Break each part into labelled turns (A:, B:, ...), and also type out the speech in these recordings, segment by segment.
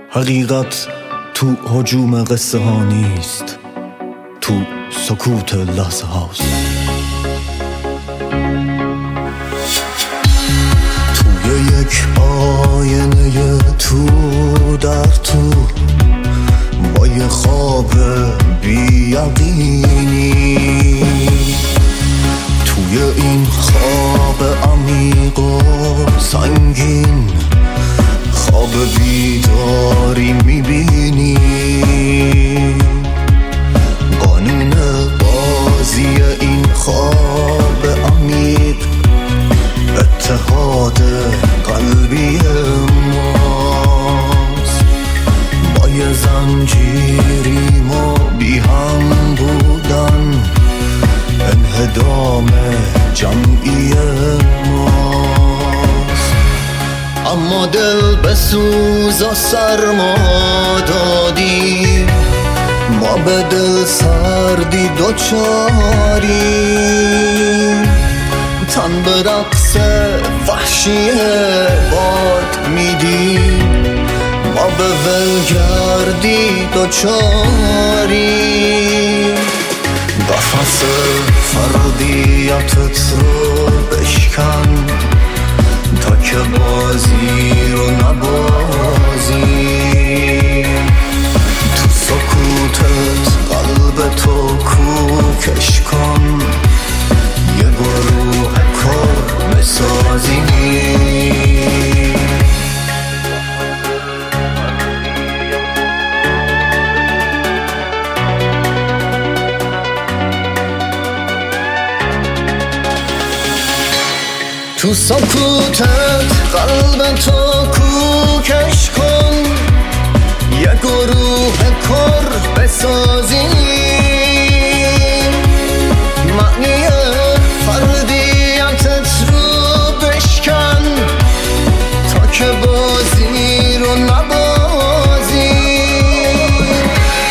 A: حقیقت تو هجوم قصه ها نیست، تو سکوت لحظه هاست. توی یک آینه تو در تو با یه خواب بی‌یقینی، توی این خواب عمیق و سنگین خواب بیداری میبینی. قانون بازی این خواب عمیق اتحاد قلبی ماست. با یه زنجیری ما بی هم بودن انهدام جمعی ماست. اما دل بسوزا سرما دادیم، ما به دل سردی دوچاریم. تن به رقص وحشی باد میدیم، ما به ولگردی دوچاریم. قفس فردیتت رو بشکن تا که بازی رو نبازیم. تو سکوتت قلب تو کوکش کن، یه گروه کار بسازیم. تو سکوتت قلب تو کوکش کن، یه گروه کار بسازیم. معنی فردیتت رو بشکن تا که بازی رو نبازیم.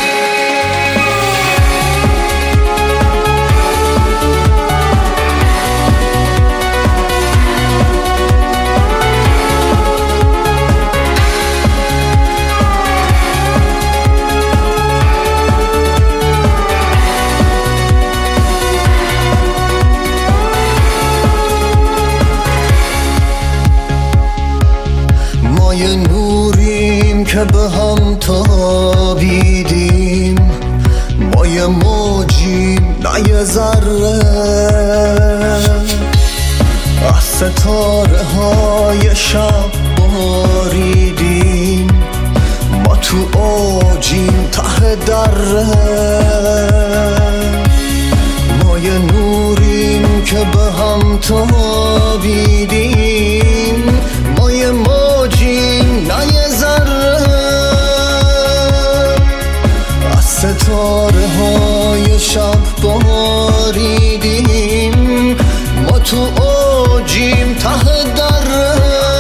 A: یه نوریم که به هم تابیدیم، ما یه موجیم نه یه ذره. از ستاره های شب باریدیم، ما تو اوجیم ته دره. ما یه نوریم که به هم تابیدیم، ما یه موجیم نه یه ذره. از ستاره های شب باریدیم، ما تو اوجیم ته دره.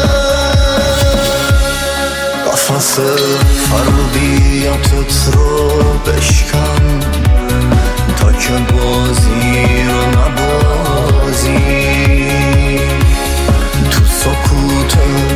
A: قفس فردیتت رو بشکن تا که بازی رو نبازی. تو سکوتت